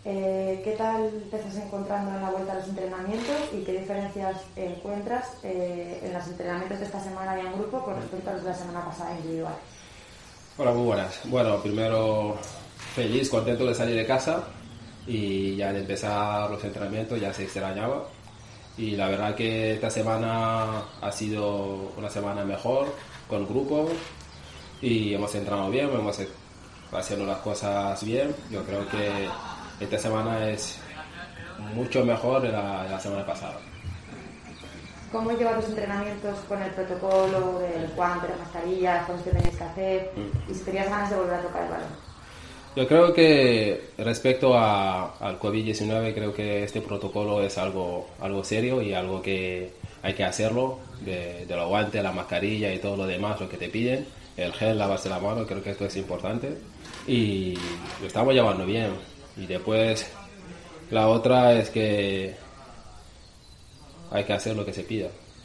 ¿Qué tal te estás encontrando en la vuelta a los entrenamientos y qué diferencias encuentras en los entrenamientos de esta semana y en grupo con respecto a los de la semana pasada individual? Hola, muy buenas. Bueno, primero feliz, contento de salir de casa y ya de empezar los entrenamientos ya se extrañaba. Y la verdad que esta semana ha sido una semana mejor con grupo y hemos entrenado bien, hemos haciendo las cosas bien. Yo creo que esta semana es mucho mejor de la semana pasada. ¿Cómo llevas los entrenamientos con el protocolo del guante, la mascarilla, las cosas que tenéis que hacer? Y si tenías ganas de volver a tocar el balón. Yo creo que respecto al COVID-19, creo que este protocolo es algo serio y algo que hay que hacerlo, de los guantes, la mascarilla y todo lo demás, lo que te piden, el gel, lavarse la mano, creo que esto es importante y lo estamos llevando bien. Y después la otra es que hay que hacer lo que se pida.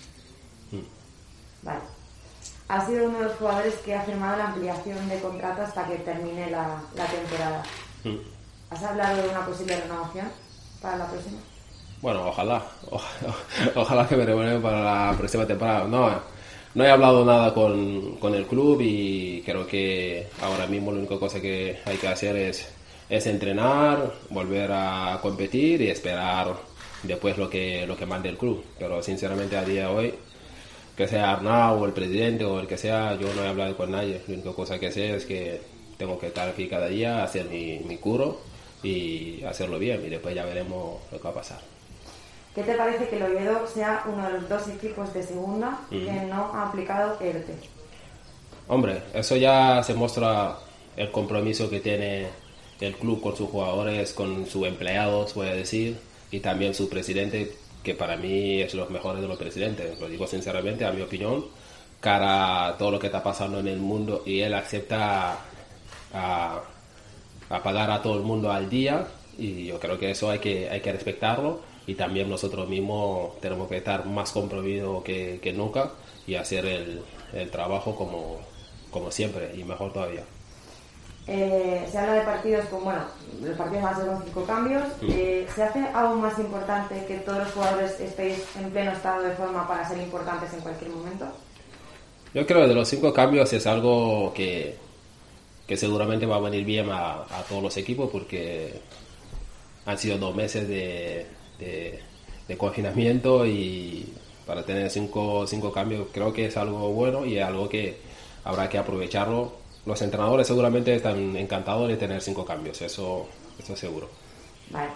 Vale. Ha sido uno de los jugadores que ha firmado la ampliación de contrato hasta que termine la temporada. ¿Has hablado de una posible renovación para la próxima? Bueno, ojalá que me renueven para la próxima temporada. No he hablado nada con el club y creo que ahora mismo la única cosa que hay que hacer es entrenar, volver a competir y esperar después lo que mande el club. Pero sinceramente a día de hoy, que sea Arnau o el presidente o el que sea, yo no he hablado con nadie. La única cosa que sé es que tengo que estar aquí cada día, hacer mi curo y hacerlo bien y después ya veremos lo que va a pasar. ¿Qué te parece que el Oviedo sea uno de los dos equipos de segunda que no ha aplicado ERTE? Hombre, eso ya se muestra el compromiso que tiene el club con sus jugadores, con sus empleados, voy a decir, y también su presidente, que para mí es los mejores de los presidentes. Lo digo sinceramente, a mi opinión, cara a todo lo que está pasando en el mundo y él acepta a pagar a todo el mundo al día y yo creo que eso hay que respetarlo y también nosotros mismos tenemos que estar más comprometidos que nunca y hacer el trabajo como siempre y mejor todavía. Se habla de partidos los partidos van a ser con 5 cambios. ¿Se hace aún más importante que todos los jugadores estéis en pleno estado de forma para ser importantes en cualquier momento? Yo creo que de los 5 cambios es algo que seguramente va a venir bien a todos los equipos porque han sido 2 meses de confinamiento y para tener 5 cambios creo que es algo bueno y es algo que habrá que aprovecharlo. Los entrenadores seguramente están encantados de tener 5 cambios, eso seguro. Vale.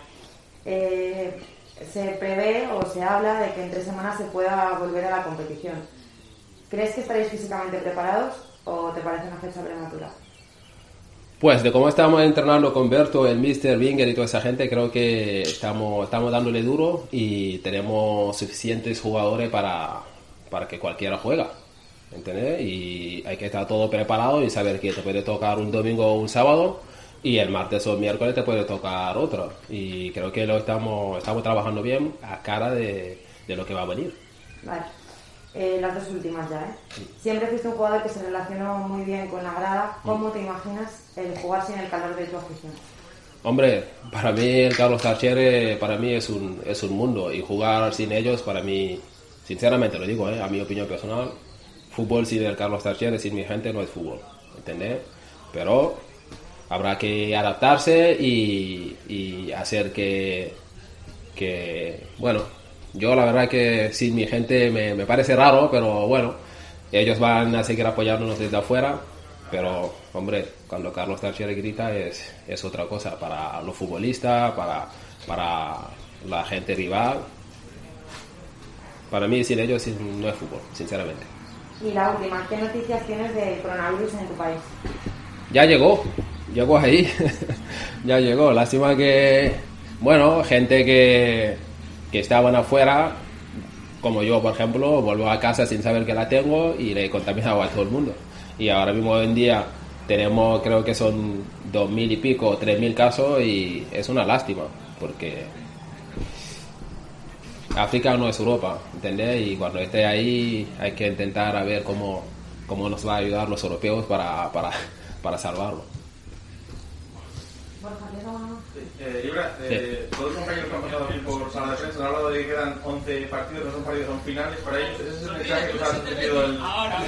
Se prevé o se habla de que en 3 semanas se pueda volver a la competición. ¿Crees que estaréis físicamente preparados o te parece una fecha prematura? Pues de cómo estamos entrenando con Berto, el Mister, Binger y toda esa gente, creo que estamos dándole duro y tenemos suficientes jugadores para que cualquiera juega. ¿Entendés? Y hay que estar todo preparado y saber que te puede tocar un domingo o un sábado y el martes o el miércoles te puede tocar otro. Y creo que lo estamos trabajando bien a cara de lo que va a venir. Vale. Las 2 últimas ya, ¿eh? Sí. Siempre fuiste un jugador que se relacionó muy bien con la grada. ¿Cómo te imaginas el jugar sin el calor de tu afición? Hombre, para mí el Carlos Tartiere para mí es un mundo y jugar sin ellos para mí, sinceramente lo digo, a mi opinión personal, fútbol sin el Carlos Tartiere, sin mi gente no es fútbol, ¿entendés? Pero habrá que adaptarse y hacer que bueno, yo la verdad que sin mi gente me parece raro, pero bueno, ellos van a seguir apoyándonos desde afuera, pero hombre, cuando Carlos Tartiere grita es otra cosa para los futbolistas, para la gente rival. Para mí sin ellos no es fútbol, sinceramente. Y la última, ¿qué noticias tienes del coronavirus en tu país? Ya llegó ahí, ya llegó. Lástima que, bueno, gente que estaban afuera, como yo, por ejemplo, vuelvo a casa sin saber que la tengo y le he contaminado a todo el mundo. Y ahora mismo hoy en día tenemos, creo que son 2.000 y pico, 3.000 casos y es una lástima, porque África no es Europa, ¿entendés? Y cuando esté ahí hay que intentar a ver cómo nos va a ayudar los europeos para salvarlo. Borja, Ibra, todos los compañeros que han pasado aquí por sala de prensa han hablado de que quedan 11 partidos, no son partidos, son finales para ellos. Ese es el mensaje que os ha transmitido el...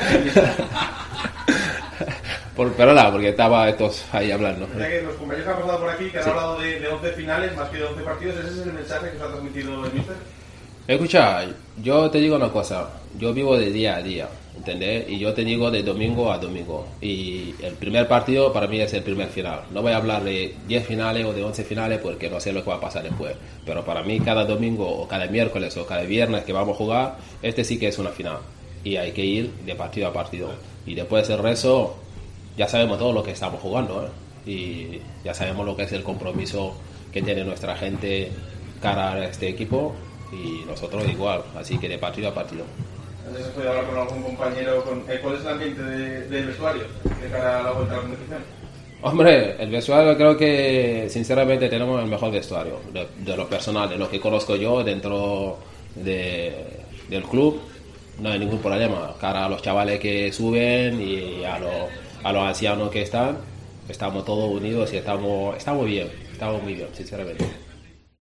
Perdona, porque estaba estos ahí hablando. Ya que los compañeros que han pasado por aquí, que han hablado de 11 finales más que de 11 partidos, ese es el mensaje que os ha transmitido el míster. Escucha, yo te digo una cosa, yo vivo de día a día, ¿entendés? Y yo te digo de domingo a domingo. Y el primer partido para mí es el primer final. No voy a hablar de 10 finales o de 11 finales porque no sé lo que va a pasar después. Pero para mí cada domingo o cada miércoles o cada viernes que vamos a jugar, este sí que es una final. Y hay que ir de partido a partido. Y después del resto, ya sabemos todo lo que estamos jugando, ¿eh? Y ya sabemos lo que es el compromiso que tiene nuestra gente cara a este equipo. Y nosotros igual, así que de partido a partido. ¿Has podido hablar con algún compañero? ¿Cuál es el ambiente del vestuario de cara a la vuelta a la competición? Hombre, el vestuario creo que sinceramente tenemos el mejor vestuario de lo personal, de lo que conozco yo dentro del club. No hay ningún problema. Cara a los chavales que suben y a los ancianos que están, estamos todos unidos y estamos bien, estamos muy bien, sinceramente.